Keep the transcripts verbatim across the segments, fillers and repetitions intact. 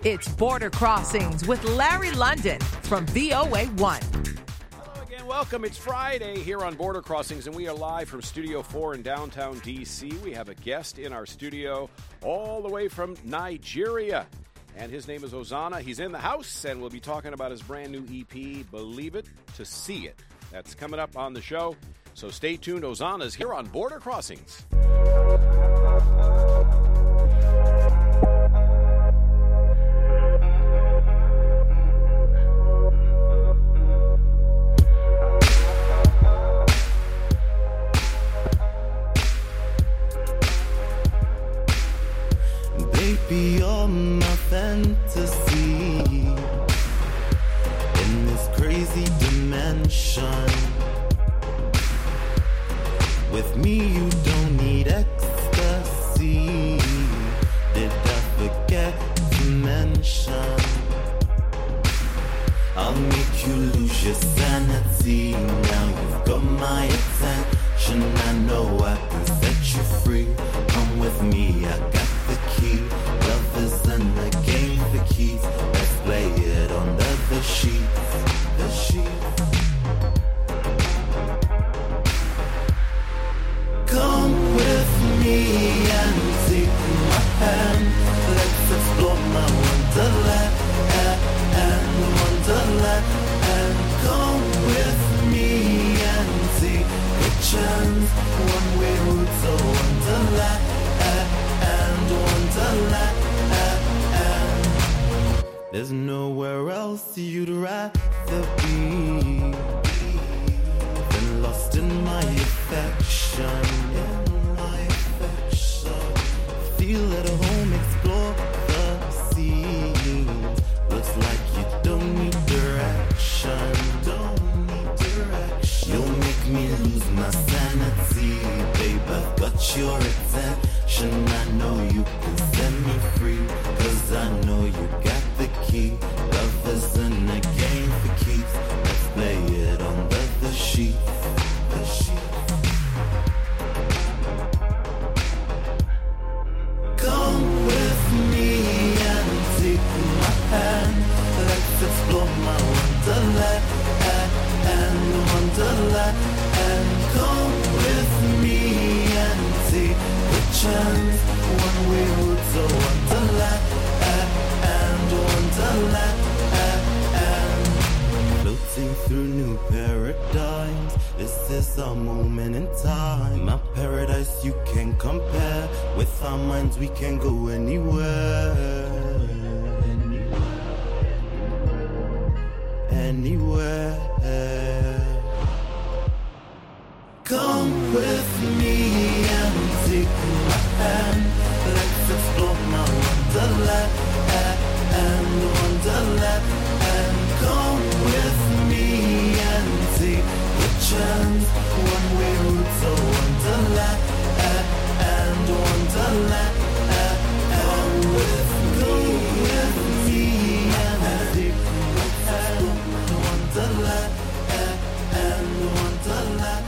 It's Border Crossings with Larry London from V O A one. Hello again, welcome. It's Friday here on Border Crossings, and we are live from Studio four in downtown D C. We have a guest in our studio all the way from Nigeria, and his name is Ozana. He's in the house, and we'll be talking about his brand new E P, Believe It to See It. That's coming up on the show, so stay tuned. Ozana's here on Border Crossings. Baby, you're my fantasy in this crazy dimension. With me, you don't need ecstasy. Did I forget to mention? I'll make you lose your sanity. Now you've got my attention. I know I can set you free. Come with me, I got the key. Love isn't a game for keys. Let's play it under the sheets. The sheets. Come with me and take my hand. Let's explore my wonderland and wonderland. And come with me and take a chance. One way route to wonderland and wonderland. There's nowhere else you'd rather be than lost in my affection. In my affection. Feel at home, explore the scenes. Looks like you don't need direction. Don't need direction. You'll make me lose my sanity, babe. I've got your attention. I know you can set me free, 'cause I know you got the key. Love isn't a game for keeps. Let's play it under the sheets. The sheets. Come with me and take my hand. Let's explore my wonderland and wonderland. And come with me and take a chance. One way route to wonderland and wonderland. Floating through new paradigms. This is our moment in time. My paradise you can compare. With our minds we can go anywhere. Anywhere. Come with me and take my hand. Let's explore my wonderland and wonderland. And come with me and take a chance. One way route to wonderland and wonderland. Come with me, with me and take a chance. Wonderland and wonderland.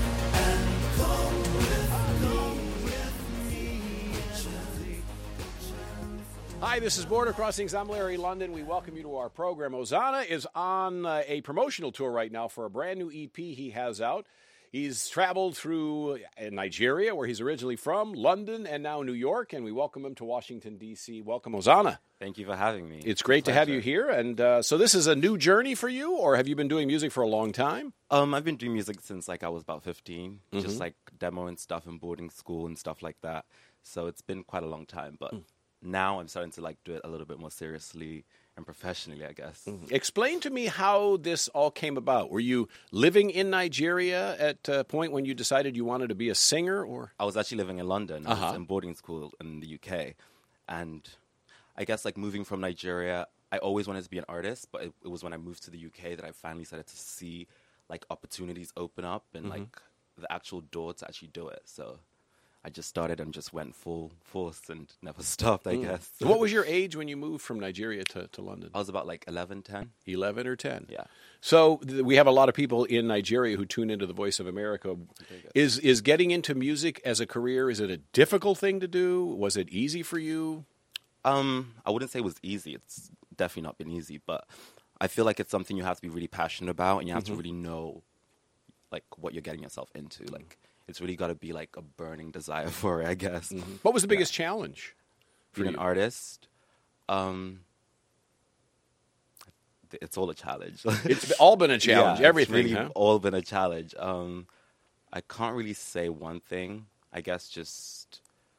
Hi, this is Border Crossings. I'm Larry London. We welcome you to our program. Ozana is on uh, a promotional tour right now for a brand new E P he has out. He's traveled through uh, Nigeria, where he's originally from, London, and now New York, and we welcome him to Washington, D C. Welcome, Ozana. Thank you for having me. It's great it's to have you here. And uh, so this is a new journey for you, or have you been doing music for a long time? Um, I've been doing music since like I was about fifteen, Mm-hmm. just like demoing stuff in boarding school and stuff like that. So it's been quite a long time, but... Mm. Now I'm starting to like do it a little bit more seriously and professionally, I guess. Mm-hmm. Explain to me how this all came about. Were you living in Nigeria at a point when you decided you wanted to be a singer, or? I was actually living in London. Uh-huh. I was in boarding school in the U K. And I guess like moving from Nigeria, I always wanted to be an artist, but it, it was when I moved to the U K that I finally started to see like opportunities open up and mm-hmm. like the actual door to actually do it. So I just started and just went full force and never stopped, I mm. guess. So what was your age when you moved from Nigeria to, to London? I was about like eleven, ten. eleven or ten? Yeah. So th- we have a lot of people in Nigeria who tune into the Voice of America. Is is getting into music as a career, is it a difficult thing to do? Was it easy for you? Um, I wouldn't say it was easy. It's definitely not been easy, but I feel like it's something you have to be really passionate about, and you have mm-hmm. to really know, like, what you're getting yourself into. Mm-hmm. Like, it's really got to be like a burning desire for it, I guess. Mm-hmm. What was the biggest yeah. challenge for being you? an artist? Um, it's all a challenge. It's all been a challenge. Yeah, everything, it's really huh? all been a challenge. Um, I can't really say one thing. I guess just.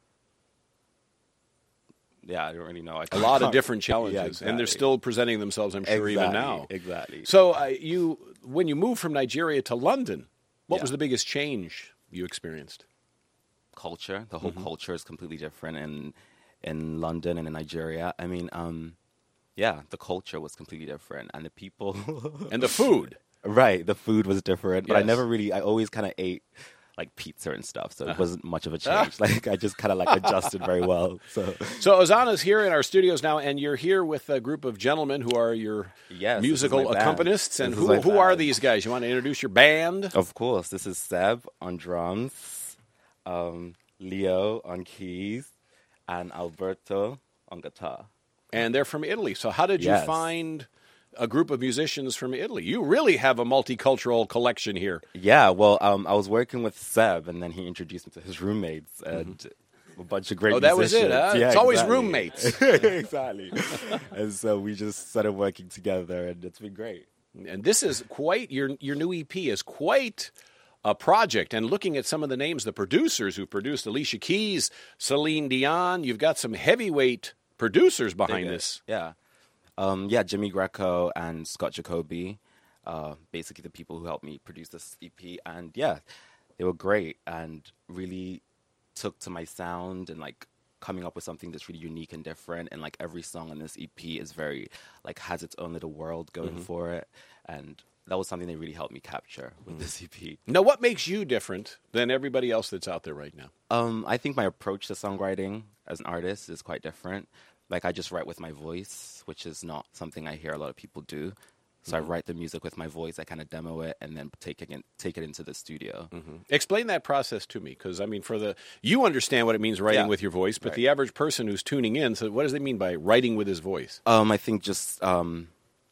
Yeah, I don't really know. I a lot of different challenges, yeah, exactly. and they're still presenting themselves, I'm sure, exactly, even now. Exactly. So, uh, you, when you moved from Nigeria to London, what yeah. was the biggest change you experienced? Culture. The whole mm-hmm. culture is completely different in in London and in Nigeria. I mean, um, yeah, the culture was completely different, and the people and the food. Right, the food was different, but yes. I never really. I always kind of ate. Like pizza and stuff, so it wasn't much of a change. Like I just kind of like adjusted very well. So, so Ozana's here in our studios now, and you're here with a group of gentlemen who are your yes, musical accompanists. And this who who are these guys? You want to introduce your band? Of course, this is Seb on drums, um, Leo on keys, and Alberto on guitar. And they're from Italy. So how did yes. you find a group of musicians from Italy? You really have a multicultural collection here. Yeah, well, um, I was working with Seb, and then he introduced me to his roommates and mm-hmm. a bunch of great oh, that musicians. was it, huh? Yeah, it's always exactly. roommates. Exactly. And so we just started working together, and it's been great. And this is quite, your your new E P is quite a project. And looking at some of the names, the producers who produced Alicia Keys, Celine Dion, you've got some heavyweight producers behind this. Yeah. Um, yeah, Jimmy Greco and Scott Jacoby, uh, basically the people who helped me produce this E P. And yeah, they were great and really took to my sound and like coming up with something that's really unique and different. And like every song on this E P is very, like has its own little world going mm-hmm. for it. And that was something they really helped me capture with mm-hmm. this E P. Now, what makes you different than everybody else that's out there right now? Um, I think my approach to songwriting as an artist is quite different. Like, I just write with my voice, which is not something I hear a lot of people do. So mm-hmm. I write the music with my voice, I kind of demo it, and then take it, in, take it into the studio. Mm-hmm. Explain that process to me, because, I mean, for the you understand what it means writing yeah. with your voice, but right. the average person who's tuning in, so what does it mean by writing with his voice? Um, I think just, um,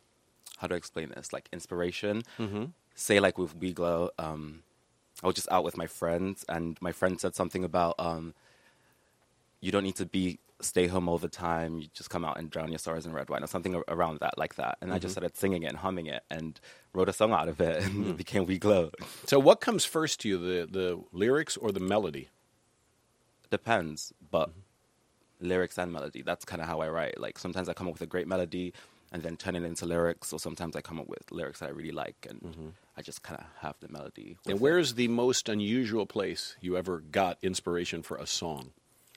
how do I explain this? Like, inspiration. Mm-hmm. Say, like, with We Glow, um, I was just out with my friends, and my friend said something about um, you don't need to be... stay home all the time, you just come out and drown your sorrows in red wine or something around that, like that. And mm-hmm. I just started singing it and humming it and wrote a song out of it, and mm-hmm. it became We Glow. So what comes first to you, the, the lyrics or the melody? Depends, but mm-hmm. lyrics and melody, that's kind of how I write. Like, sometimes I come up with a great melody and then turn it into lyrics, or sometimes I come up with lyrics that I really like, and mm-hmm. I just kind of have the melody. And where's it. the most unusual place you ever got inspiration for a song?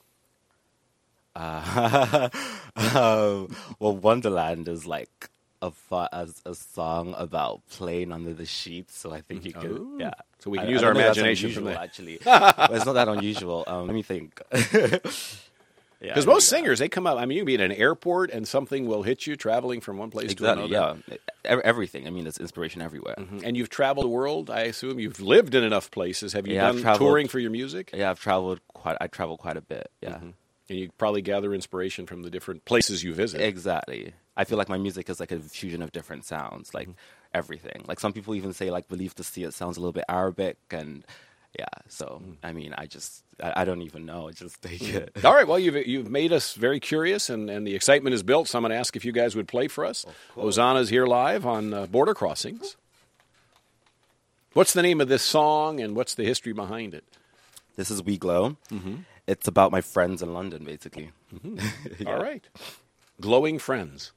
Uh, um, well, Wonderland is like a, a a song about playing under the sheets, so I think you can, oh. yeah. So we can I, use I our know imagination unusual, from that. Actually, but it's not that unusual. Um, let me think. Because yeah, most singers, they come up. I mean, you can be in an airport and something will hit you traveling from one place exactly, to another. Yeah, everything. I mean, there's inspiration everywhere. Mm-hmm. And you've traveled the world. I assume you've lived in enough places. Have you yeah, done touring for your music? Yeah, I've traveled quite. I travel quite a bit. Yeah. Mm-hmm. And you probably gather inspiration from the different places you visit. Exactly. I feel like my music is like a fusion of different sounds, like mm-hmm. everything. Like some people even say like Believe to See It sounds a little bit Arabic, and yeah. So mm-hmm. I mean, I just I, I don't even know. I just take mm-hmm. it. All right. Well, you've you've made us very curious, and, and the excitement is built. So I'm going to ask if you guys would play for us. Ozana's here live on uh, Border Crossings. What's the name of this song, and what's the history behind it? This is We Glow. Mm-hmm. It's about my friends in London, basically. Mm-hmm. Yeah. All right. Glowing friends.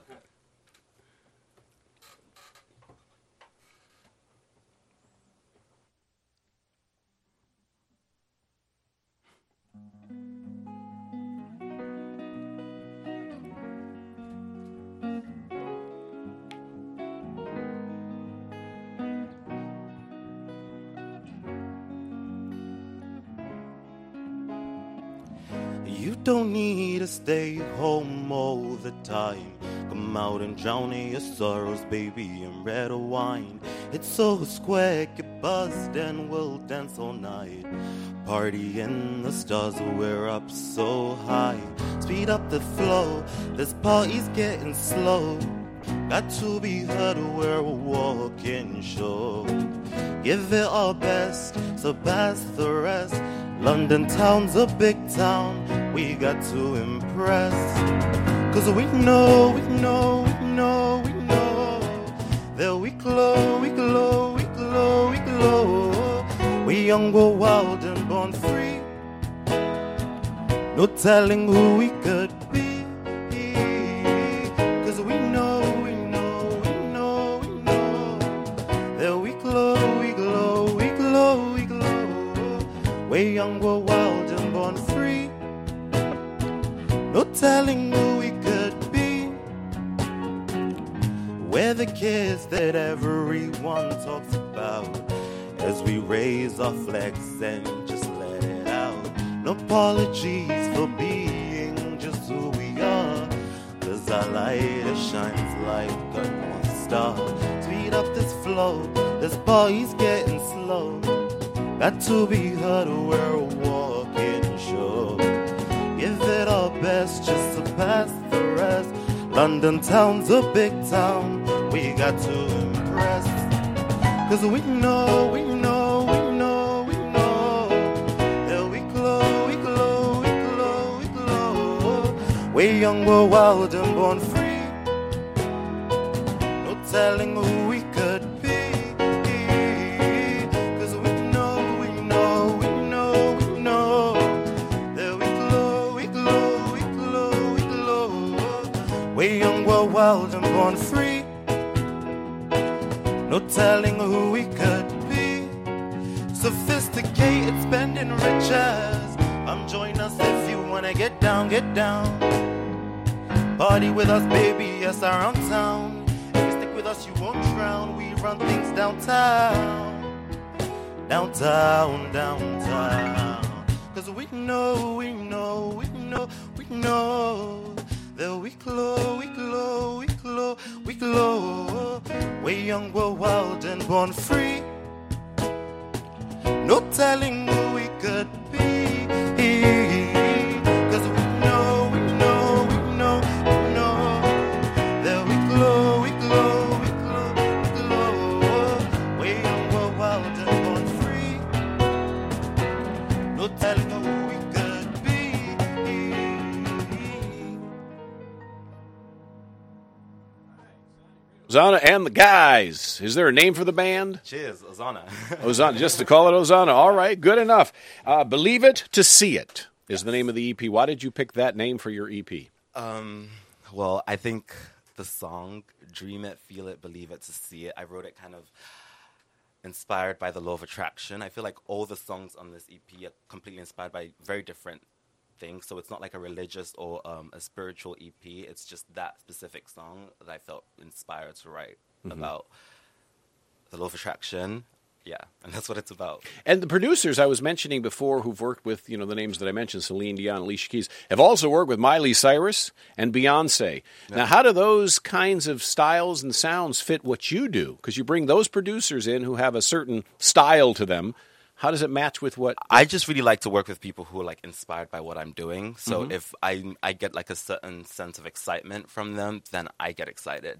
You don't need to stay home all the time. Come out and drown in your sorrows, baby, in red wine. It's so square, get buzzed and we'll dance all night. Party in the stars, we're up so high. Speed up the flow, this party's getting slow. Got to be heard, we're walking show. Give it our best, surpass the rest. London town's a big town, we got to impress. Cause we know, we know, we know, we know that we glow, we glow, we glow, we glow. We young, we're wild and born free. No telling who we could be. Cause we know, we know, we know, we know that we glow, we glow, we glow, we glow. We're young, we're wild and born free. No telling who we could be. We're the kids that everyone talks about as we raise our flags and just let it out. No apologies for being just who we are. Cause our light it shines like a North Star. Speed up this flow, this party's getting slow. Got to be heard, we're walking show. Give it our best just to pass the rest. London town's a big town, we got to impress. Cause we know, we know, we know, we know that we glow, we glow, we glow, we glow. We're young, we're wild and born free. No telling who we could be. Cause we know, we know, we know, we know that we glow, we glow, we glow, we glow. We're young, we're wild and born free. No telling who we could be. Sophisticated, spending riches. Come join us if you wanna get down, get down. Party with us, baby, yes, around town. If you stick with us, you won't drown. We run things downtown. Downtown, downtown. Cause we know, we know, we know, we know that we glow, we glow, we glow, we glow. We're young, we're wild and born free. No telling who we could be. Cause we know, we know, we know, we know that we glow, we glow, we glow, we glow. We're young, we're wild and born free. No telling who we could be. Ozana and the guys. Is there a name for the band? Cheers, Ozana. Ozana, just to call it Ozana. All right, good enough. Uh, Believe It to See It is the name of the E P. Why did you pick that name for your E P? Um, well, I think the song, Dream It, Feel It, Believe It, to See It, I wrote it kind of inspired by the law of attraction. I feel like all the songs on this E P are completely inspired by very different things. So it's not like a religious or um, a spiritual E P. It's just that specific song that I felt inspired to write mm-hmm. about the law of attraction. Yeah, and that's what it's about. And the producers I was mentioning before who've worked with, you know, the names that I mentioned, Celine Dion, Alicia Keys, have also worked with Miley Cyrus and Beyonce. Yeah. Now, how do those kinds of styles and sounds fit what you do? Because you bring those producers in who have a certain style to them. How does it match with what? I just really like to work with people who are like inspired by what I'm doing. So mm-hmm. if I I get like a certain sense of excitement from them, then I get excited.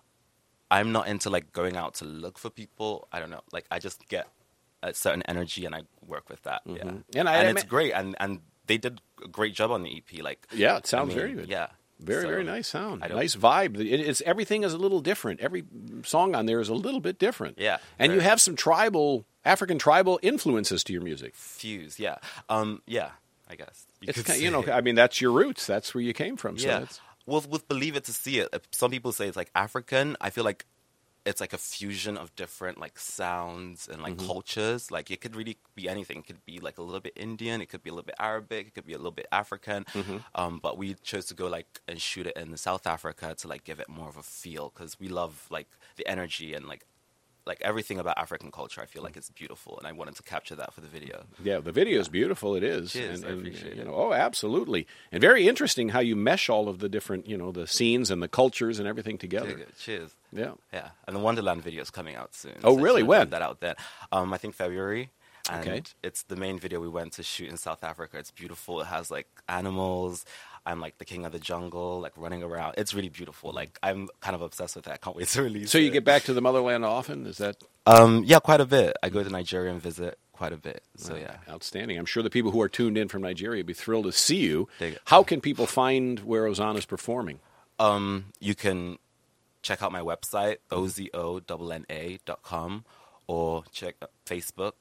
I'm not into like going out to look for people. I don't know. Like I just get a certain energy and I work with that. Mm-hmm. Yeah, and, I, and it's ma- great. And and they did a great job on the E P. Like yeah, it sounds I mean, very good. Yeah. Very, so, very nice sound. Nice vibe. It, it's everything is a little different. Every song on there is a little bit different. Yeah. And you have some tribal, African tribal influences to your music. Fuse, yeah. Um, yeah, I guess. You, it's kind of, you know, I mean, that's your roots. That's where you came from. So yeah. That's... Well, with Believe It to See It, some people say it's like African. I feel like it's like a fusion of different like sounds and like mm-hmm. cultures. Like it could really be anything. It could be like a little bit Indian. It could be a little bit Arabic. It could be a little bit African. Mm-hmm. Um, but we chose to go like and shoot it in South Africa to like give it more of a feel because we love like the energy and like like everything about African culture. I feel like it's beautiful, and I wanted to capture that for the video. Yeah, the video is yeah. beautiful. It is. Cheers, and, I and, appreciate you it. know, oh, absolutely, and very interesting how you mesh all of the different, you know, the scenes and the cultures and everything together. Good. Cheers. Yeah, yeah, and the Wonderland video is coming out soon. Oh, so really? When? That out then. Um, I think February. And Okay. it's the main video we went to shoot in South Africa. It's beautiful. It has like animals. I'm like the king of the jungle, like running around. It's really beautiful. Like I'm kind of obsessed with it. I can't wait to release So it. you get back to the motherland often? Is that Um, yeah, quite a bit. I go to Nigeria and visit quite a bit. So yeah. outstanding? I'm sure the people who are tuned in from Nigeria would be thrilled to see you. Dig it. How can people find where Ozana's performing? Um, you can check out my website, O Z O N N A dot com, or check out Facebook,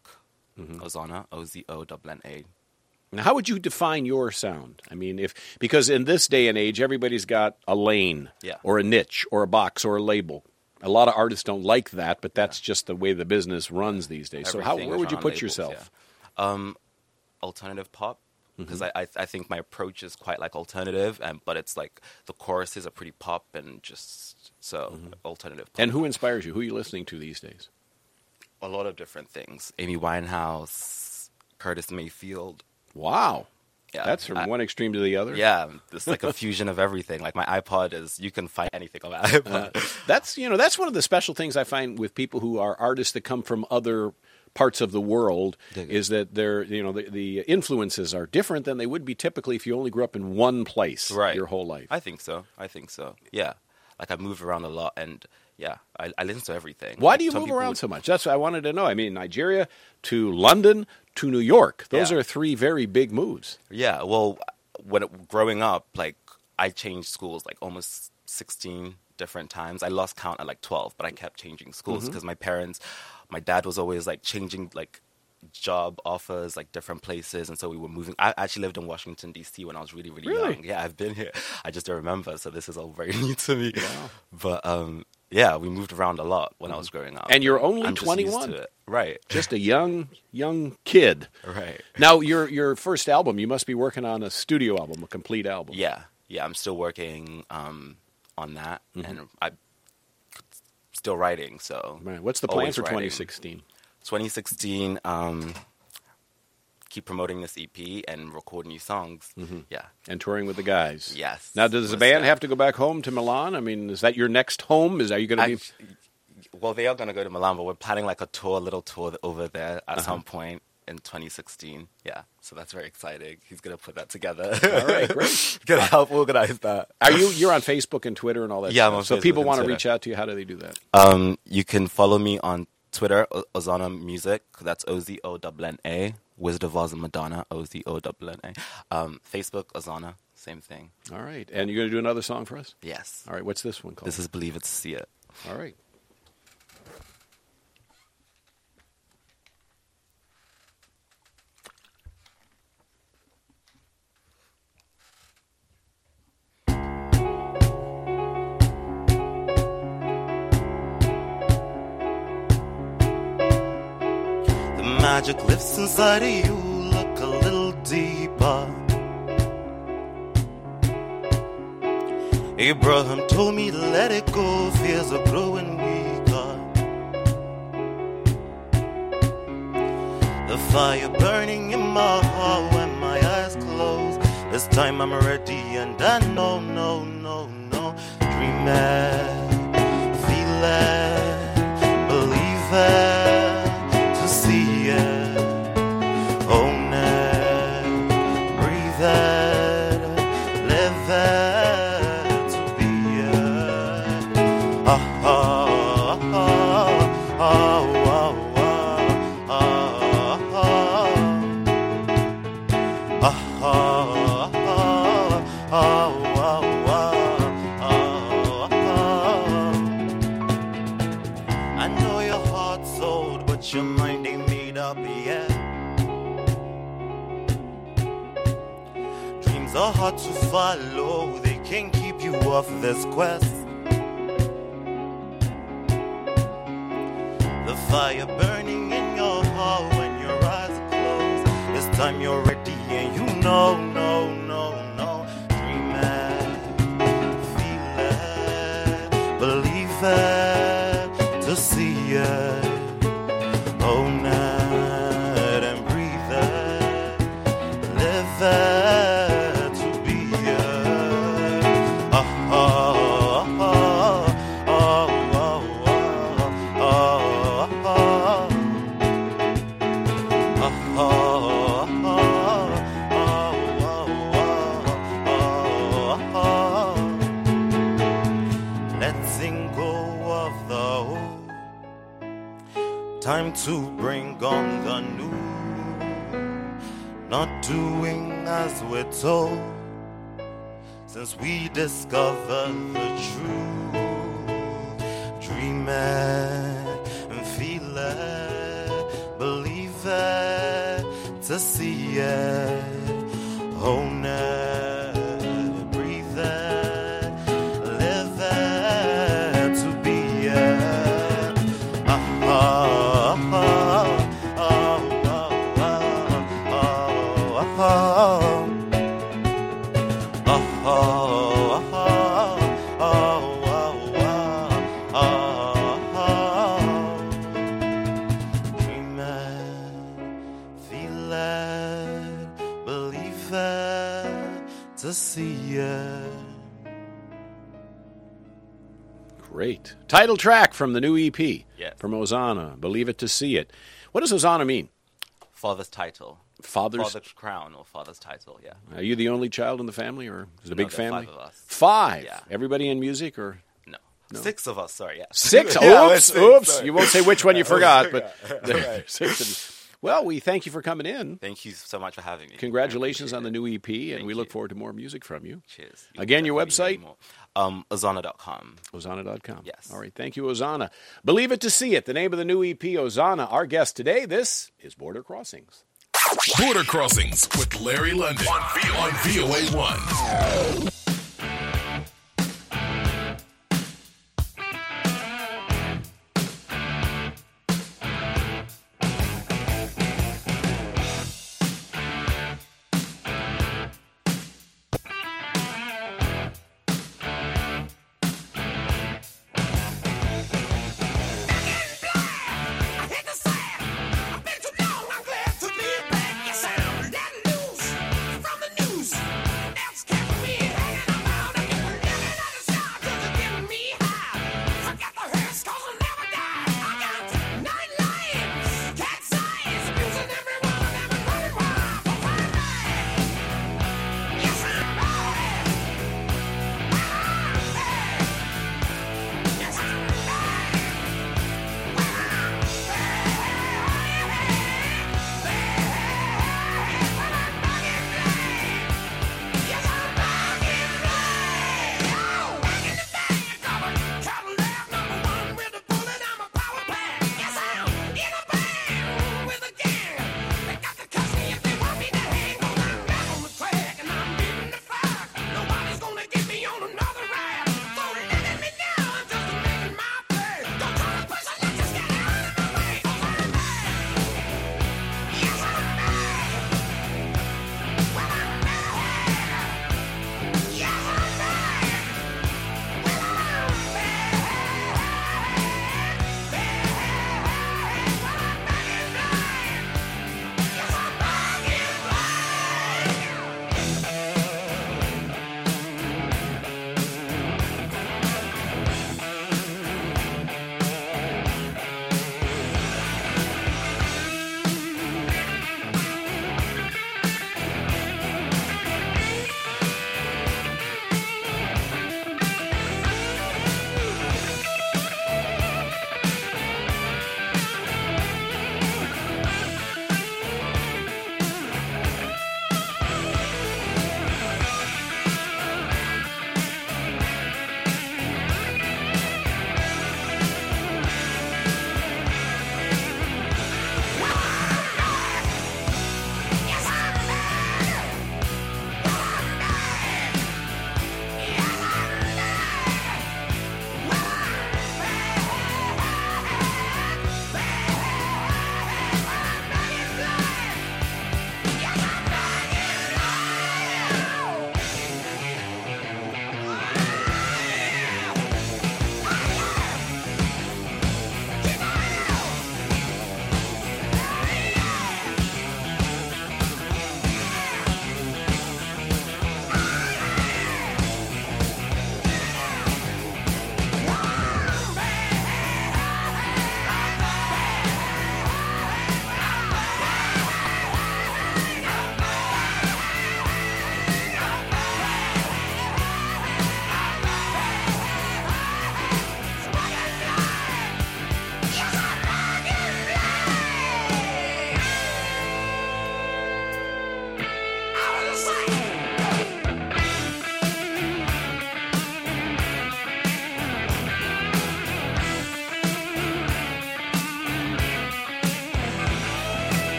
Ozana, O Z O N N A. Now, how would you define your sound? I mean, if because in this day and age, everybody's got a lane, Yeah. or a niche, or a box, or a label. A lot of artists don't like that, but that's just the way the business runs these days. So, how Everything where is would you on put labels, yourself? yeah. Um, alternative pop. Because I, I I think my approach is quite like alternative, and but it's like the choruses are pretty pop and just so alternative pop. And who inspires you? Who are you listening to these days? A lot of different things. Amy Winehouse, Curtis Mayfield. Wow, Yeah, that's from I- one extreme to the other. Yeah, it's like a fusion of everything. Like my iPod is, you can find anything on my iPod. Uh, that's you know that's one of the special things I find with people who are artists that come from other parts of the world Dig it. is that they're you know the, the influences are different than they would be typically if you only grew up in one place Right. your whole life. I think so. I think so. Yeah. Like I move around a lot, and yeah, I, I listen to everything. Why Like, do you some move people around would- so much? That's what I wanted to know. I mean, Nigeria to London to New York. Those Yeah. are three very big moves. Yeah. Well, when it, growing up, like I changed schools like almost sixteen different times. I lost count at like twelve, but I kept changing schools Mm-hmm. because my parents, my dad was always like changing like job offers, like different places, and so we were moving. I actually lived in Washington D C when I was really, really, Really? young. Yeah, I've been here. I just don't remember, so this is all very new to me. But um, yeah, we moved around a lot when I was growing up. And you're only I'm just used twenty-one. to it. Right? Just a young young kid. Right. Now, your your first album, you must be working on a studio album, a complete album. Yeah, yeah. I'm still working um, on that, Mm-hmm. and I'm still writing. So, Man, what's the plan always for writing. twenty sixteen? twenty sixteen. Um, keep promoting this E P and record new songs. Yeah. And touring with the guys. Yes. Now, does the Most band def- have to go back home to Milan? I mean, is that your next home? Is are you going to be? Act- well, they are going to go to Milan, but we're planning like a tour, a little tour over there Uh-huh. at some point in twenty sixteen. Yeah, so that's very exciting. He's going to put that together. All right, great. Going to help organize that. Are you you're on Facebook and Twitter and all that? Yeah, stuff. I'm on So Facebook people and want to Twitter. reach out to you. How do they do that? Um, you can follow me on Twitter, O- Ozana Music. That's O Z O N N A. Wizard of Oz and Madonna, O Z O N N A. Um, Facebook, Ozana, same thing. All right. And you're going to do another song for us? Yes. All right. What's this one called? This is Believe It to See It. All right. The magic lives inside of you. Look a little deeper. Abraham told me to let it go. Fears are growing weaker. The fire burning in my heart when my eyes close. This time I'm ready and I know, no, no, no. Dream it, feel it, believe it, to see it, own it, breathe it, live it, to be it. Ah, ah, ah, ah, ah, ah, ah, ah. Ah, ah, ah, ah, ah, ah, ah. I know your heart's old, but your mind ain't made up yet. Dreams are hard to follow, they can't keep you off this quest. The fire burning in your heart when your eyes are closed. This time you're ready and you know, no, no, no. Dream it, feel it, believe it, to see it, own it and breathe it, live it, to be it. Ah, ah, ah, ah, ah, ah, ah, ah. time to bring on the new. Not doing as we're told, since we discovered the truth. Dream it and feel it, believe it to see it, own it, breathe it, live it to be it. Ah, ah, ah, ah, ah, ah, ah. To see it. Great. Title track from the new E P. Yes. From Ozana, Believe It to See It. What does Ozana mean? Father's title. Father's... Father's crown or father's title, yeah. Are you the only child in the family, or is it a No, big there are family? five of us. Five? Yeah. Everybody in music, or... No. No. Six of us, sorry, yeah. Six? Yeah, oops, six, oops. sorry. You won't say which one you forgot, but Right. there's six of you. Well, we thank you for coming in. Thank you so much for having me. Congratulations I on the appreciate new E P, and Thank we you. look forward to more music from you. it. Cheers. You'll Again, your definitely hear website? more. Um, Ozana dot com. Ozana dot com. Yes. All right. Thank you, Ozana. Believe It to See It, the name of the new E P, Ozana. Our guest today, this is Border Crossings. Border Crossings with Larry London on, v- on V O A one. News from the news. That's kept me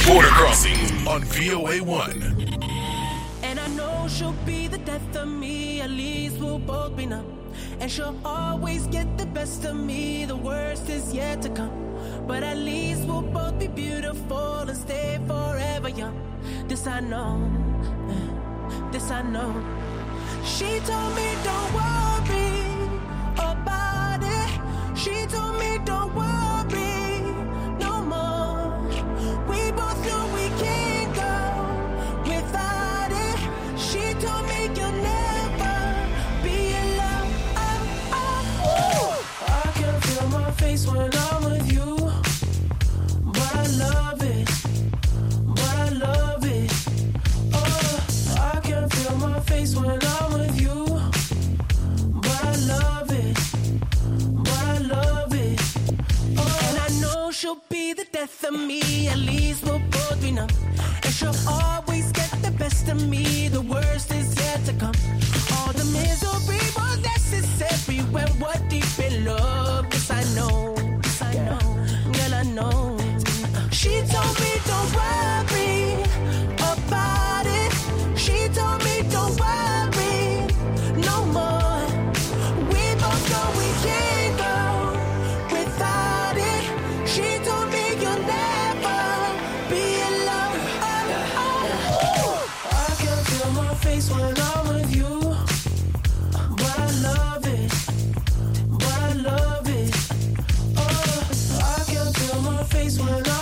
Border Crossings on V O A one. And I know she'll be the death of me, at least we'll both be numb. And she'll always get the best of me, the worst is yet to come. But at least we'll both be beautiful and stay forever young. This I know, this I know. She told me don't worry about it. She told me don't worry no more. We both know we can't go without it. She told me you'll never be alone. Oh, oh, oh. I can feel my face when I'm with you, but I love it, but I love it. Oh, I can feel my face when I'm with you, but I love it, but I love it. Oh, and I know she'll be the death of me, at least we'll both be numb. And she'll always get the best of me, the worst is yet to come. All the misery was necessary when we're deep in love. This I know, this I know, girl I know. She told me don't worry about it. She told me don't worry no more. We both know we can't go without it. She told me you'll never be alone. Oh, oh, oh. I can feel my face when I'm with you, but I love it, but I love it. Oh, I can feel my face when I'm with you,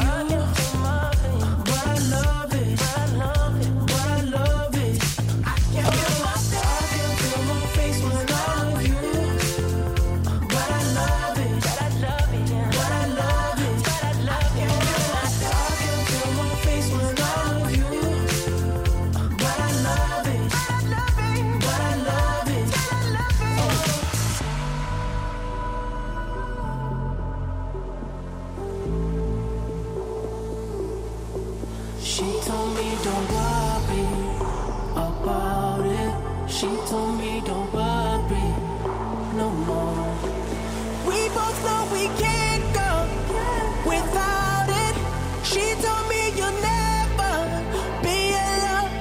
but I love it, but I love it, but I love it. I can feel my face when I'm with you, but I love it, but I love it, but I love it, but I love it. I can feel my face when I'm with you, but I love it, but I love it, but I love it, but I love it. She told me don't worry about it. She told me don't worry no more. We both know we can't go without it. She told me you'll never be alone.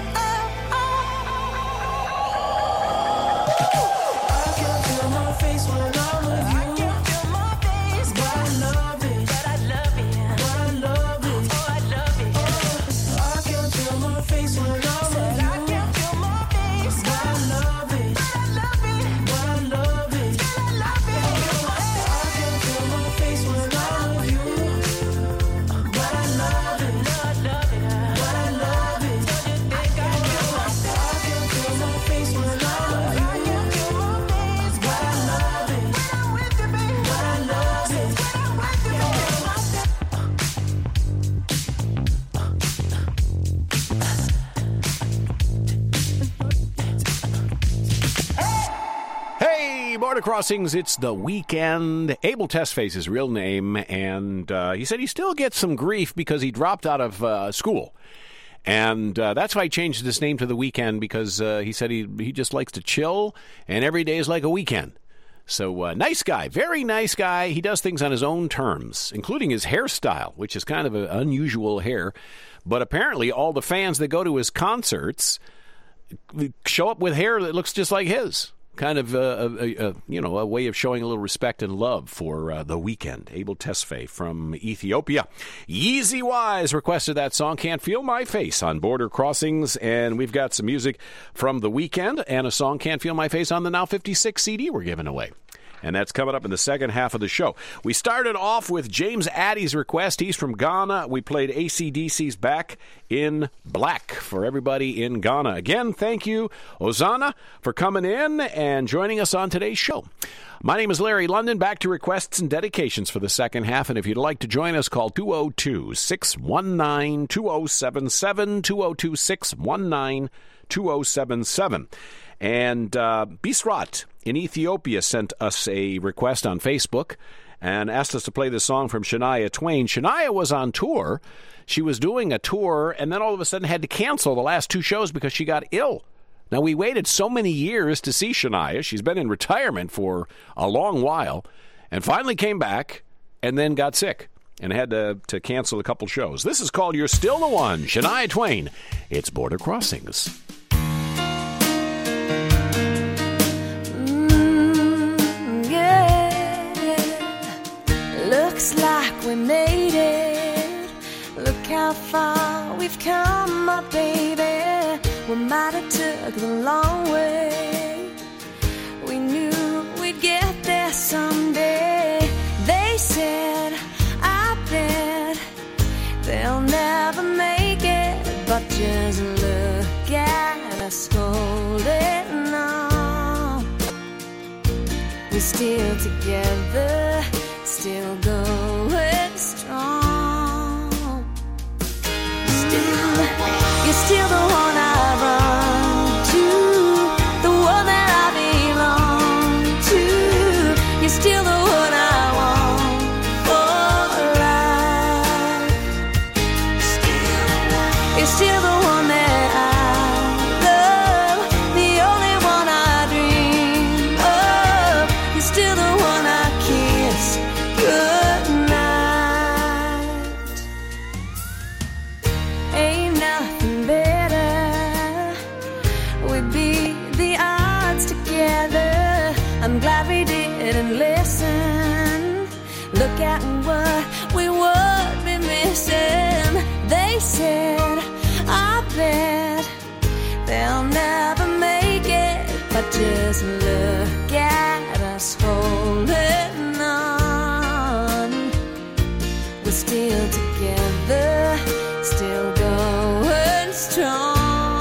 I can feel my face when I'm with you. I can feel my face, but I love it, but I love it, but I love it. Oh, I love it. I can feel my face when I'm with you. I can feel my face, but I love it, but I love it, but I love it, but I love it. I can feel my face when I'm with you, but I love it, but I love it, but I love it. I can feel my face when I'm with you. I can feel my face, but I love it, when I'm with you, baby. But I love it, when I'm with you, Hey, Border Crossings, it's the weekend. Abel Tesfaye's his real name, and uh, he said he still gets some grief because he dropped out of uh, school. And uh, that's why he changed his name to The Weekend, because uh, he said he he just likes to chill, and every day is like a weekend. So, uh, nice guy, very nice guy. He does things on his own terms, including his hairstyle, which is kind of an unusual hair. But apparently all the fans that go to his concerts show up with hair that looks just like his. Kind of a, a, a you know a way of showing a little respect and love for uh, The Weekend. Abel Tesfaye from Ethiopia. Yeezy Wise requested that song, Can't Feel My Face, on Border Crossings, and we've got some music from The Weekend and a song, Can't Feel My Face, on the Now fifty-six C D we're giving away. And that's coming up in the second half of the show. We started off with James Addy's request. He's from Ghana. We played A C D C's Back in Black for everybody in Ghana. Again, thank you, Ozana, for coming in and joining us on today's show. My name is Larry London. Back to requests and dedications for the second half. And if you'd like to join us, call two oh two, six one nine, two oh seven seven, two oh two, six one nine, two oh seven seven. And uh, Bisrat in Ethiopia sent us a request on Facebook and asked us to play this song from Shania Twain. Shania was on tour. She was doing a tour and then all of a sudden had to cancel the last two shows because she got ill. Now, we waited so many years to see Shania. She's been in retirement for a long while and finally came back and then got sick. and had to, to cancel a couple shows. This is called You're Still the One, Shania Twain. It's Border Crossings. Mm, yeah. Looks like we made it. Look how far we've come, my baby. We might have took the long way. We knew we'd get there someday. They said, I bet they'll never make it, but just look at us holding on. We're still together, still going strong. Still, you're still the one I run to, the one that I belong to. You're still the one I want for life. Still, you're still the one that I love, the only one I dream of. You're still the one I kiss goodnight. Ain't nothing better. We beat the odds together. I'm glad we didn't listen. Look at what we would be missing. They said, I bet they'll never make it, but just look at us holding on. We're still together, still going strong.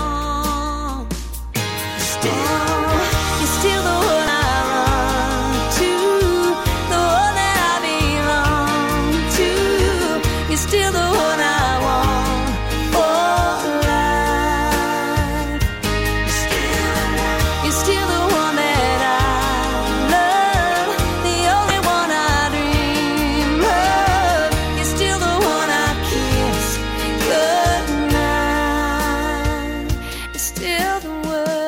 Still, you're still the one I run to, the one that I belong to. You're still the one I want for life. Still, you're still the one that I love, the only one I dream of. You're still the one I kiss goodnight. You're still the one.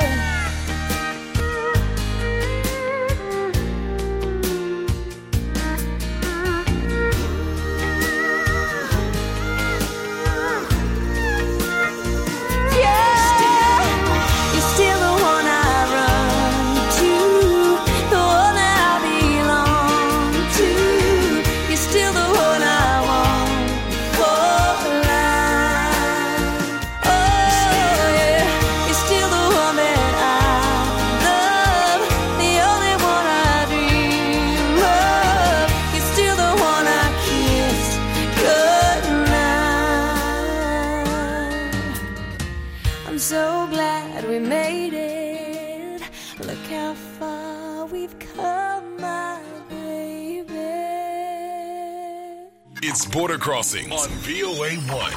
Yeah, you're still the one I run to, the one that I belong to. You're still the one I want for life. Oh yeah, you're still the one that I love, the only one I dream of. You're still the one I kiss goodnight. I'm so glad we made it. Look how far we've come, my baby. It's Border Crossings on V O A one.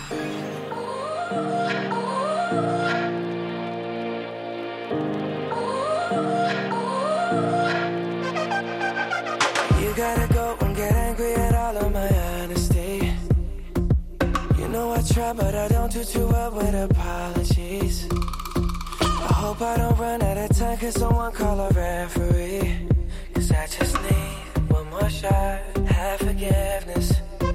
You gotta go and get angry at all of my honesty. You know I try, but I don't do too well with apologies. I hope I don't run out of time, cause someone call a referee. Cause I just need one more shot, have forgiveness.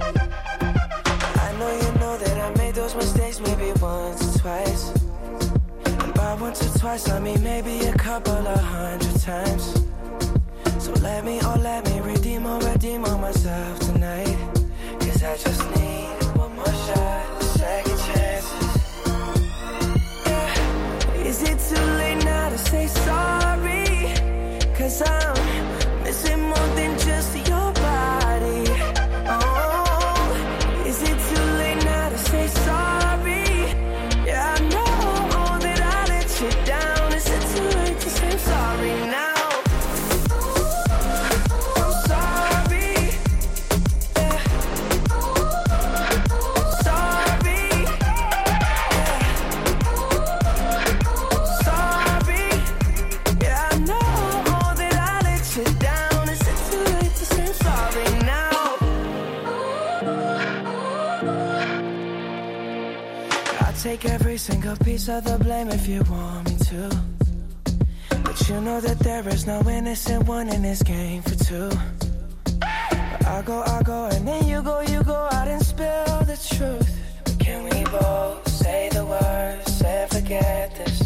I know you know that I made those mistakes maybe once or twice. And by once or twice I mean maybe a couple of hundred times. So let me, oh let me redeem or redeem on myself tonight. Cause I just need one more shot, second chances. Yeah. Is it too late now to say sorry? Cause I'm missing more than just your body. Oh, is it too late now to say sorry? Yeah, I know that I let you down. Is it too late to say I'm sorry now? Take every single piece of the blame if you want me to. But you know that there is no innocent one in this game for two. But I go, I go, and then you go, you go out and spill the truth. But can we both say the words and forget this?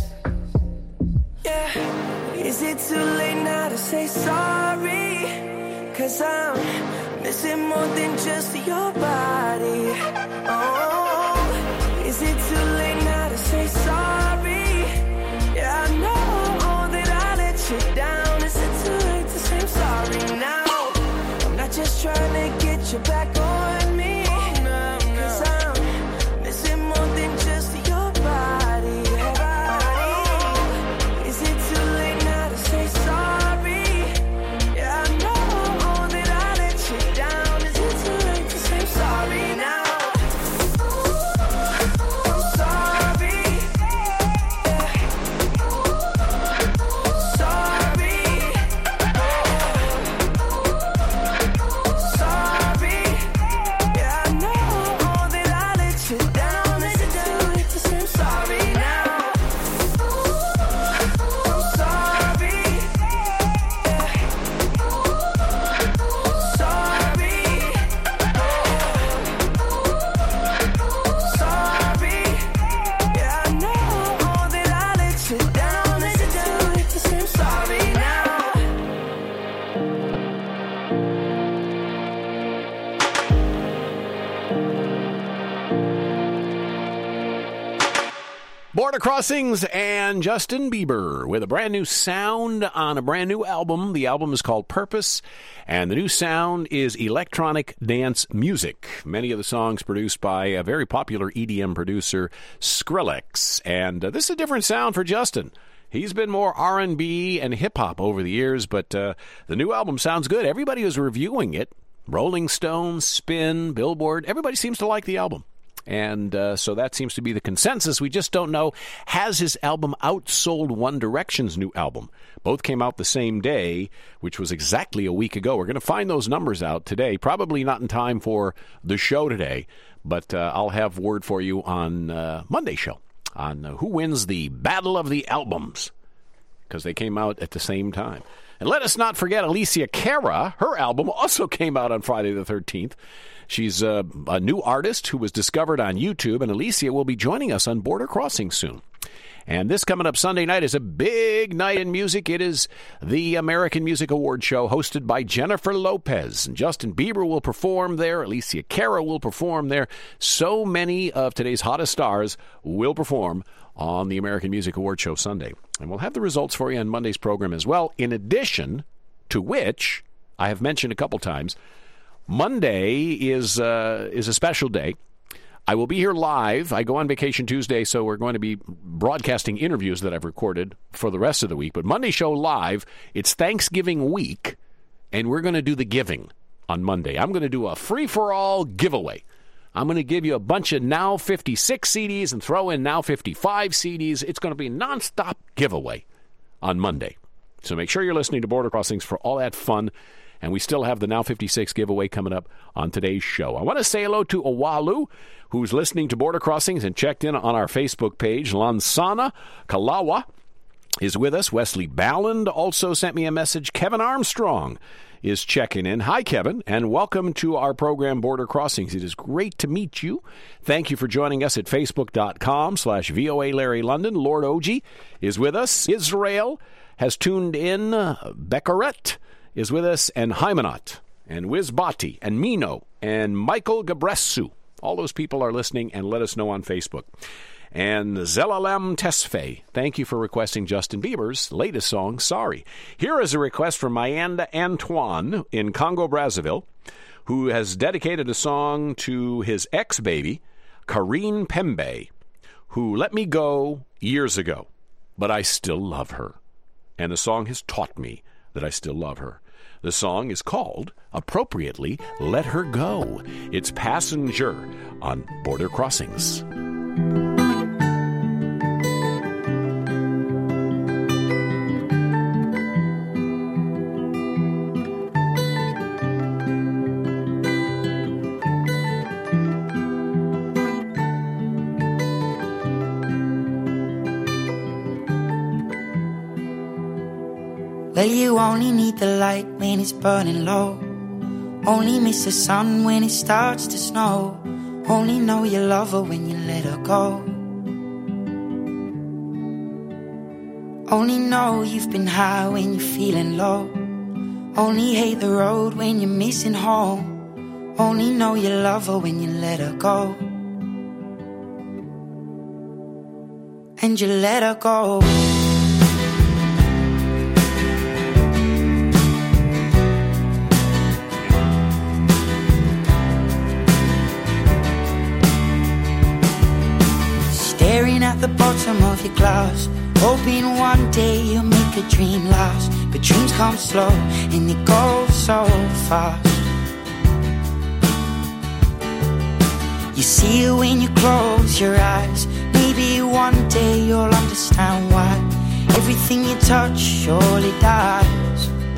Yeah. Is it too late now to say sorry? Cause I'm missing more than just your body. Oh, is it too late now to say sorry? Yeah, I know that I let you down. Is it too late to say I'm sorry now? I'm not just trying to get you back on me. Cause I'm missing more than just your body. Is it too late now to say sorry? Yeah, I know that I let you down. Is it too late to say I'm sorry now? Border Crossings and Justin Bieber with a brand new sound on a brand new album. The album is called Purpose, and the new sound is electronic dance music. Many of the songs produced by a very popular E D M producer, Skrillex. And uh, this is a different sound for Justin. He's been more R and B and hip-hop over the years, but uh, the new album sounds good. Everybody is reviewing it. Rolling Stone, Spin, Billboard, everybody seems to like the album. And uh, so that seems to be the consensus. We just don't know, has his album outsold One Direction's new album? Both came out the same day, which was exactly a week ago. We're going to find those numbers out today, probably not in time for the show today, but uh, I'll have word for you on uh, Monday's show on uh, who wins the Battle of the Albums, because they came out at the same time. And let us not forget Alicia Cara. Her album also came out on Friday the thirteenth. She's a, a new artist who was discovered on YouTube, and Alicia will be joining us on Border Crossing soon. And this coming up Sunday night is a big night in music. It is the American Music Award Show hosted by Jennifer Lopez. And Justin Bieber will perform there. Alicia Cara will perform there. So many of today's hottest stars will perform on the American Music Award Show Sunday. And we'll have the results for you on Monday's program as well, in addition to which, I have mentioned a couple times, Monday is uh, is a special day. I will be here live. I go on vacation Tuesday, so we're going to be broadcasting interviews that I've recorded for the rest of the week. But Monday show live, it's Thanksgiving week, and we're going to do the giving on Monday. I'm going to do a free-for-all giveaway. I'm going to give you a bunch of Now fifty-six C Ds and throw in Now fifty-five C Ds. It's going to be a nonstop giveaway on Monday. So make sure you're listening to Border Crossings for all that fun. And we still have the Now fifty-six giveaway coming up on today's show. I want to say hello to Owalu, who's listening to Border Crossings and checked in on our Facebook page. Lansana Kalawa is with us. Wesley Balland also sent me a message. Kevin Armstrong is checking in. Hi, Kevin, and welcome to our program, Border Crossings. It is great to meet you. Thank you for joining us at facebook.com slash VOA Larry London. Lord Oji is with us. Israel has tuned in. Bekaret is with us, and Hymanot, and Wizbati, and Mino, and Michael Gabresu. All those people are listening, and let us know on Facebook. And Zelalem Tesfaye, thank you for requesting Justin Bieber's latest song, Sorry. Here is a request from Mayanda Antoine in Congo, Brazzaville, who has dedicated a song to his ex-baby, Karine Pembe, who let me go years ago, but I still love her. And the song has taught me that I still love her. The song is called, appropriately, Let Her Go. It's Passenger on Border Crossings. Well, you only need the light when it's burning low. Only miss the sun when it starts to snow. Only know you love her when you let her go. Only know you've been high when you're feeling low. Only hate the road when you're missing home. Only know you love her when you let her go. And you let her go. Staring at the bottom of your glass, hoping one day you'll make a dream last. But dreams come slow and they go so fast. You see it when you close your eyes. Maybe one day you'll understand why everything you touch surely dies.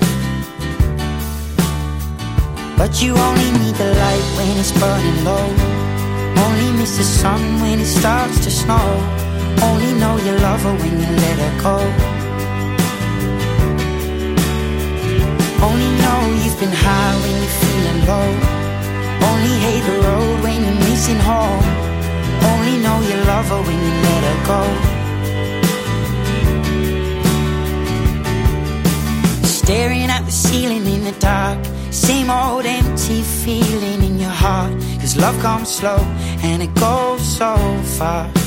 But you only need the light when it's burning low. Only miss the sun when it starts to snow. Only know you love her when you let her go. Only know you've been high when you're feeling low. Only hate the road when you're missing home. Only know you love her when you let her go. Staring at the ceiling in the dark, same old empty feeling in your heart. Cause love comes slow and it goes so fast.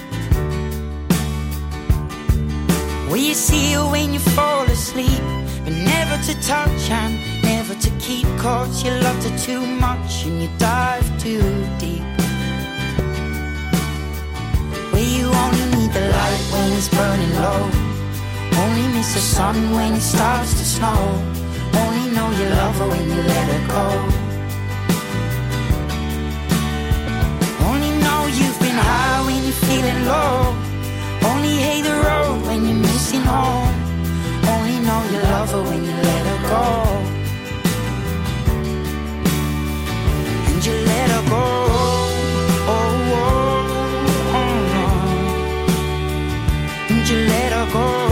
Well, you see it when you fall asleep, but never to touch and never to keep. Cause you loved her too much and you dive too deep. Well, you only need the light when it's burning low. Only miss the sun when it starts to snow. Only know you love her when you let her go. Only know you've been high when you're feeling low. Only hate the road when you're missing home. Only know you love her when you let her go. And you let her go. Oh, oh, oh, oh. And you let her go.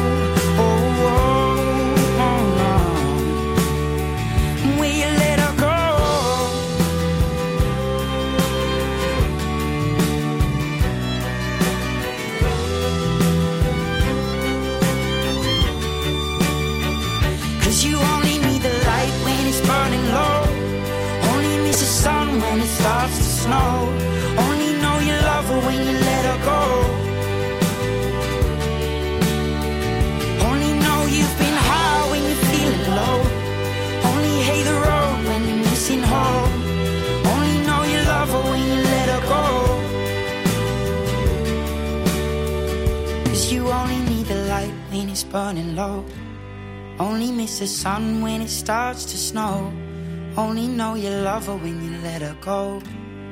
Starts to snow. Only know you love her when you let her go. Only know you've been high when you're feeling low. Only hate the road when you're missing home. Only know you love her when you let her go. Cause you only need the light when it's burning low. Only miss the sun when it starts to snow. Only know you love her when you let her go.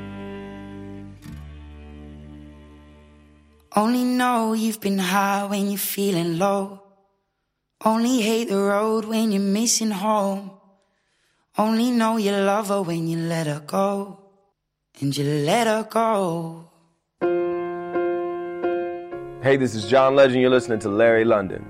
Only know you've been high when you're feeling low. Only hate the road when you're missing home. Only know you love her when you let her go. And you let her go. Hey, this is John Legend. You're listening to Larry London.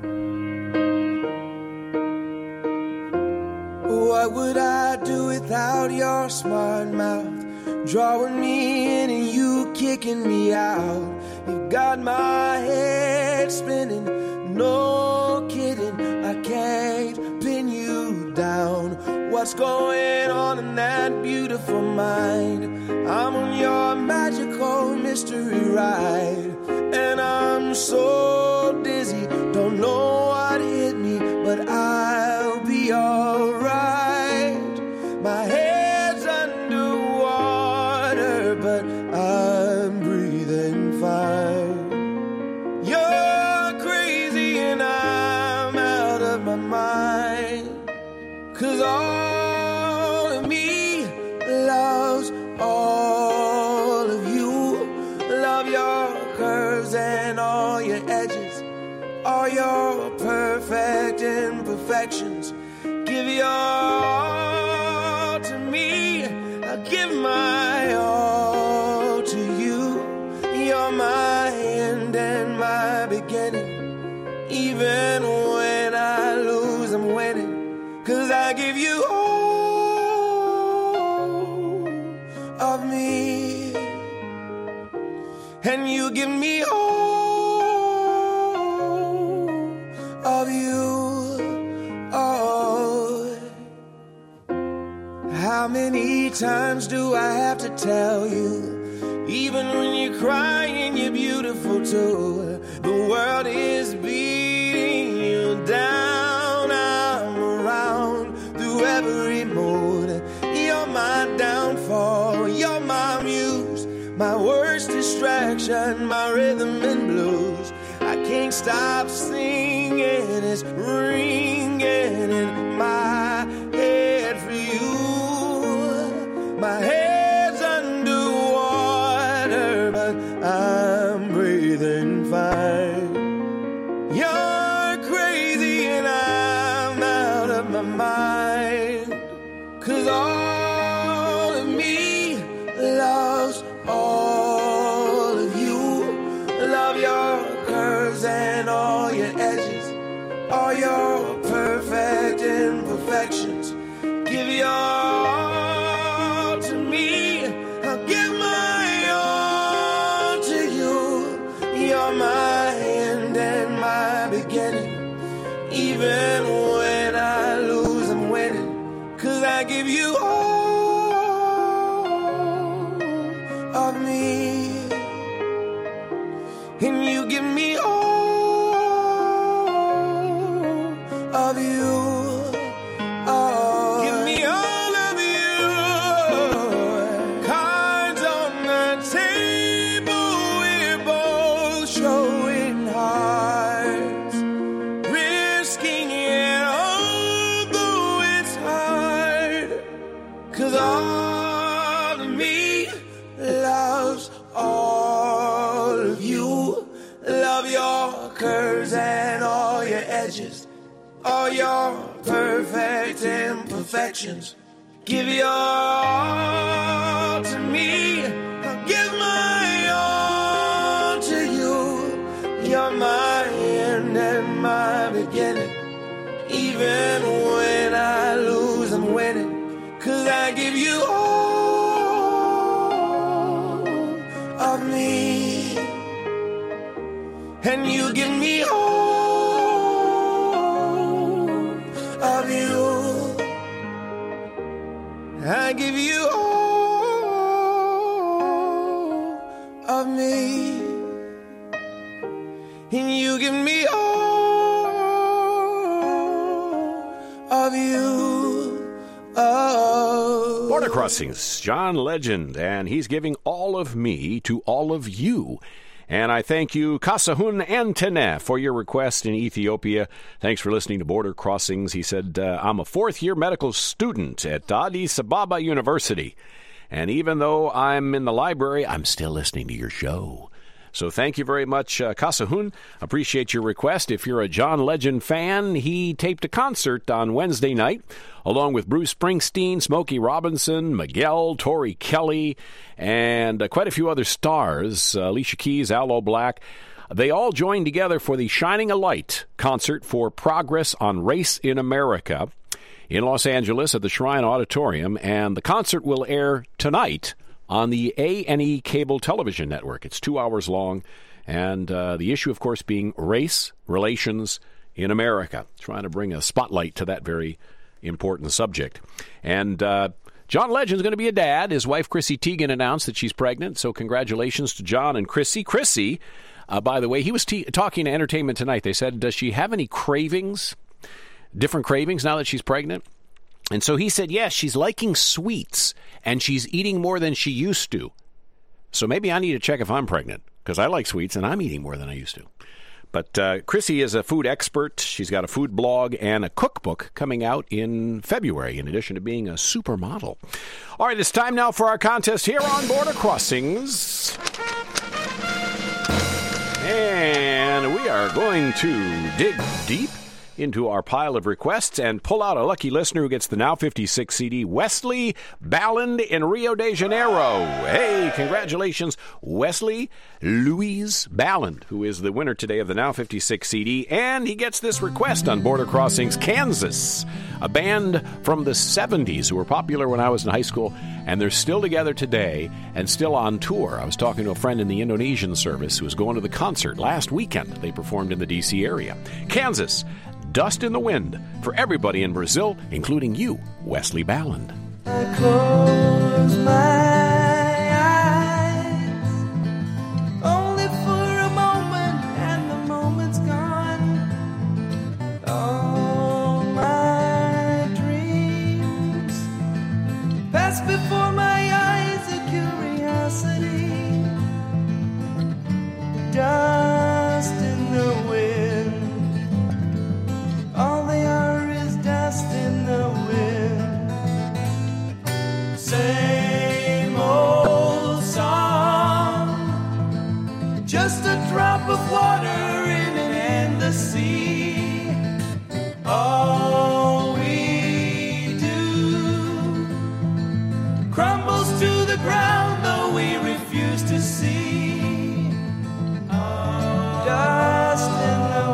What would I do without your smart mouth? Drawing me in and you kicking me out. You got my head spinning, no kidding. I can't pin you down. What's going on in that beautiful mind? I'm on your magical mystery ride. And I'm so dizzy, don't know what hit me, but I'll be alright. My head's underwater, but I'm breathing fine. You're crazy and I'm out of my mind. Cause all of me loves all of you. Love your curves and all your edges, all your perfect imperfections. Give your all to me, I give my all to you. You're my end and my beginning. Even when I lose, I'm winning. Cause I give you all you give me all of you. Oh, how many times do I have to tell you? Even when you're crying, you're beautiful too. The world is beating you down. I'm around through every mood. You're my downfall. You're my muse. My worst distraction. My rhythm and blues. I can't stop singing. It's ringing in my head for you. My head's underwater, but I'm breathing fine. You're crazy and I'm out of my mind. 'Cause all of me loves all of you. Love your curves and all your edges, all your perfect imperfections. Give your all to me. I'll give my all to you. You're my end and my beginning. Even when I lose, I'm winning. 'Cause I give you all of me. And you give me all of you. Oh, give me all of you. Cards on the table, we're both showing hearts, risking it although it's hard. 'Cause all of me loves all of you. Love your curves and all your edges, all your perfect imperfections. Give your all to me. I'll give my all to you. You're my end and my beginning. Even when I lose, I'm winning. 'Cause I give you all of me. And you give me all of you. I give you all of me. And you give me all of you. Oh. Border Crossings, John Legend, and he's giving all of me to all of you. And I thank you, Kasahun Antene, for your request in Ethiopia. Thanks for listening to Border Crossings. He said, uh, I'm a fourth-year medical student at Addis Ababa University. And even though I'm in the library, I'm still listening to your show. So thank you very much, uh, Kasahun. Appreciate your request. If you're a John Legend fan, he taped a concert on Wednesday night, along with Bruce Springsteen, Smokey Robinson, Miguel, Tori Kelly, and uh, quite a few other stars, uh, Alicia Keys, Aloe Black. They all joined together for the Shining a Light concert for Progress on Race in America in Los Angeles at the Shrine Auditorium, and the concert will air tonight on the A and E cable television network. It's two hours long, and uh, the issue, of course, being race relations in America, trying to bring a spotlight to that very important subject. And uh, John Legend's going to be a dad. His wife, Chrissy Teigen, announced that she's pregnant, so congratulations to John and Chrissy. Chrissy, uh, by the way, he was t- talking to Entertainment Tonight. They said, does she have any cravings, different cravings now that she's pregnant? And so he said, yes, she's liking sweets, and she's eating more than she used to. So maybe I need to check if I'm pregnant, because I like sweets, and I'm eating more than I used to. But uh, Chrissy is a food expert. She's got a food blog and a cookbook coming out in February, in addition to being a supermodel. All right, it's time now for our contest here on Border Crossings. And we are going to dig deep into our pile of requests and pull out a lucky listener who gets the Now fifty-six C D, Wesley Balland in Rio de Janeiro. Hey, congratulations, Wesley Louise Balland, who is the winner today of the Now fifty-six C D, and he gets this request on Border Crossings, Kansas, a band from the seventies who were popular when I was in high school, and they're still together today and still on tour. I was talking to a friend in the Indonesian service who was going to the concert last weekend. They performed in the D C area. Kansas, Dust in the Wind, for everybody in Brazil, including you, Wesley Balland. I close my eyes, only for a moment, and the moment's gone. All my dreams pass before my eyes, a curiosity, dust in the wind. All they are is dust in the wind. Same old song, just a drop of water in an endless sea. All we do crumbles to the ground, though we refuse to see. Dust in the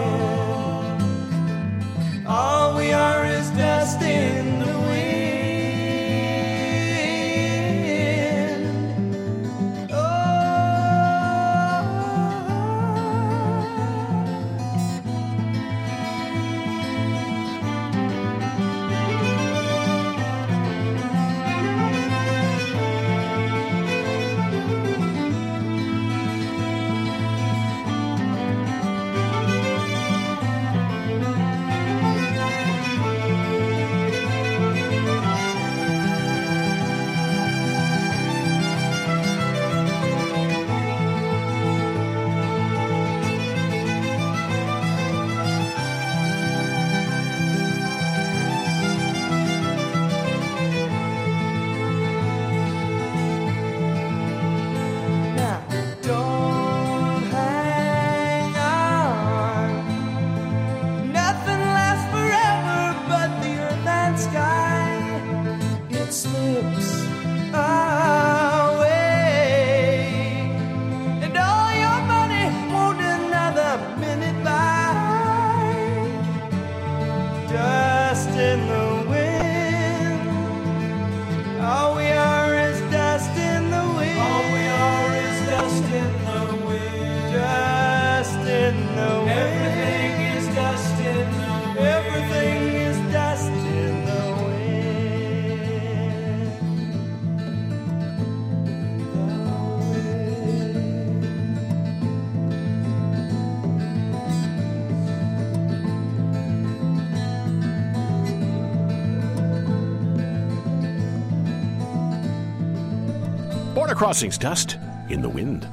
wind. All we are is dust in the wind. Border Crossings, dust in the wind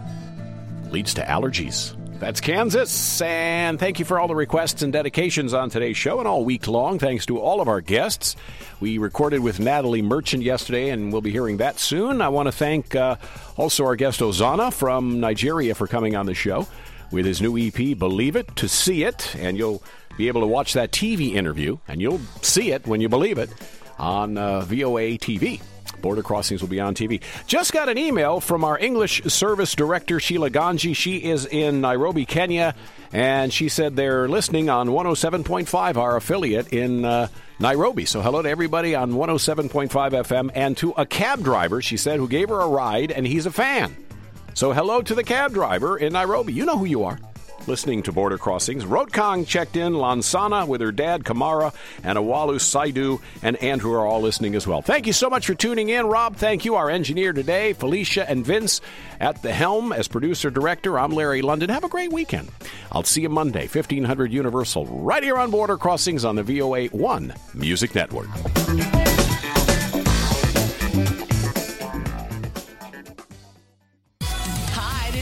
leads to allergies. That's Kansas, and thank you for all the requests and dedications on today's show and all week long. Thanks to all of our guests. We recorded with Natalie Merchant yesterday, and we'll be hearing that soon. I want to thank uh, also our guest Ozana from Nigeria for coming on the show with his new E P, Believe It to See It, and you'll be able to watch that T V interview, and you'll see it when you believe it on uh, V O A T V. Border Crossings will be on T V. Just got an email from our English Service Director, Sheila Ganji. She is in Nairobi, Kenya, and she said they're listening on one oh seven point five, our affiliate in uh, Nairobi. So hello to everybody on one oh seven point five F M, and to a cab driver, she said, who gave her a ride, and he's a fan. So hello to the cab driver in Nairobi. You know who you are. Listening to Border Crossings. Rotkong checked in, Lansana with her dad, Kamara, and Awalu, Saidu, and Andrew are all listening as well. Thank you so much for tuning in. Rob, thank you. Our engineer today, Felicia and Vince at the helm as producer-director. I'm Larry London. Have a great weekend. I'll see you Monday, fifteen hundred Universal, right here on Border Crossings on the V O A one Music Network.